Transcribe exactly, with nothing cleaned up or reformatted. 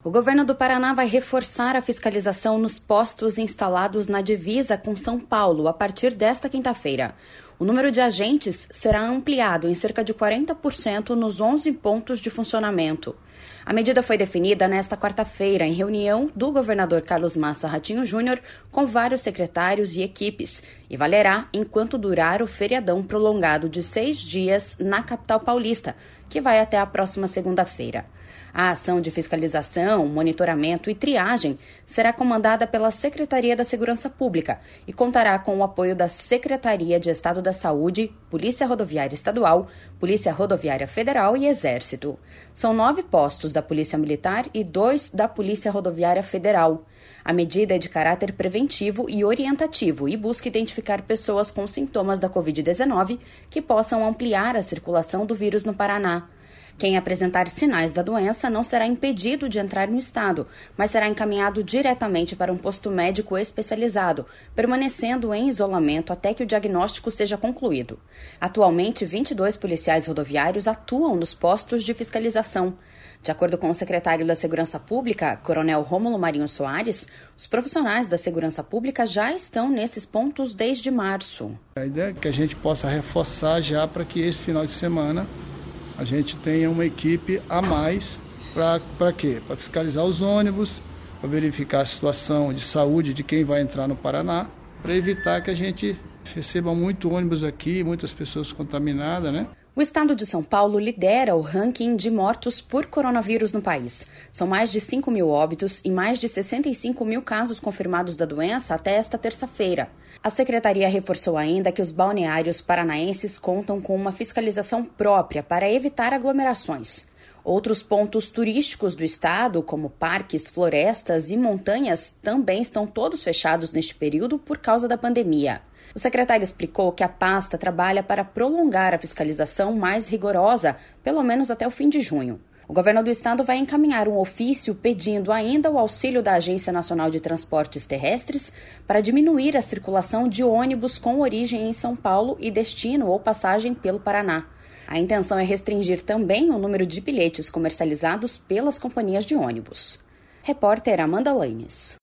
O governo do Paraná vai reforçar a fiscalização nos postos instalados na divisa com São Paulo a partir desta quinta-feira. O número de agentes será ampliado em cerca de quarenta por cento nos onze pontos de funcionamento. A medida foi definida nesta quarta-feira em reunião do governador Carlos Massa Ratinho Júnior com vários secretários e equipes e valerá enquanto durar o feriadão prolongado de seis dias na capital paulista, que vai até a próxima segunda-feira. A ação de fiscalização, monitoramento e triagem será comandada pela Secretaria da Segurança Pública e contará com o apoio da Secretaria de Estado da Saúde, Polícia Rodoviária Estadual, Polícia Rodoviária Federal e Exército. São nove postos da Polícia Militar e dois da Polícia Rodoviária Federal. A medida é de caráter preventivo e orientativo e busca identificar pessoas com sintomas da covid dezenove que possam ampliar a circulação do vírus no Paraná. Quem apresentar sinais da doença não será impedido de entrar no estado, mas será encaminhado diretamente para um posto médico especializado, permanecendo em isolamento até que o diagnóstico seja concluído. Atualmente, vinte e dois policiais rodoviários atuam nos postos de fiscalização. De acordo com o secretário da Segurança Pública, Coronel Rômulo Marinho Soares, os profissionais da segurança pública já estão nesses pontos desde março. A ideia é que a gente possa reforçar já para que esse final de semana a gente tenha uma equipe a mais para quê? Para fiscalizar os ônibus, para verificar a situação de saúde de quem vai entrar no Paraná, para evitar que a gente receba muito ônibus aqui, muitas pessoas contaminadas, né? O estado de São Paulo lidera o ranking de mortos por coronavírus no país. São mais de cinco mil óbitos e mais de sessenta e cinco mil casos confirmados da doença até esta terça-feira. A secretaria reforçou ainda que os balneários paranaenses contam com uma fiscalização própria para evitar aglomerações. Outros pontos turísticos do estado, como parques, florestas e montanhas, também estão todos fechados neste período por causa da pandemia. O secretário explicou que a pasta trabalha para prolongar a fiscalização mais rigorosa, pelo menos até o fim de junho. O governo do estado vai encaminhar um ofício pedindo ainda o auxílio da Agência Nacional de Transportes Terrestres para diminuir a circulação de ônibus com origem em São Paulo e destino ou passagem pelo Paraná. A intenção é restringir também o número de bilhetes comercializados pelas companhias de ônibus. Repórter Amanda Lanes.